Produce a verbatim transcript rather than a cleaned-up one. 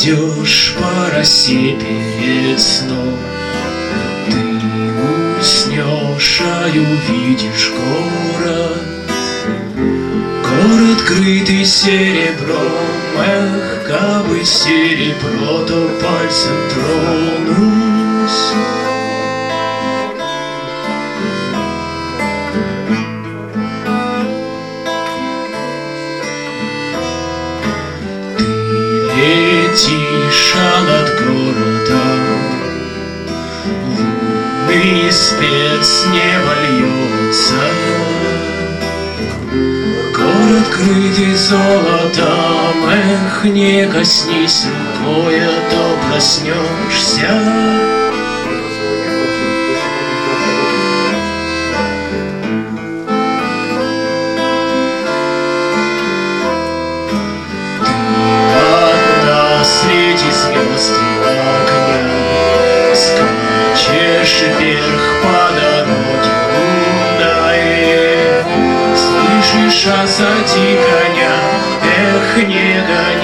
идешь по росе перед сном. Ты уснешь, а увидишь город, город, крытый серебром. Эх, кабы серебро, то пальцем тронусь. Ты летишь, а над городом лунный свет с неба льется. Город, крытый золотом, эх, не коснись рукой, а то проснешься. Среди звезд и огня скачешь вверх по дороге лунной. Слышишь, а сзади коня, эх, не гони.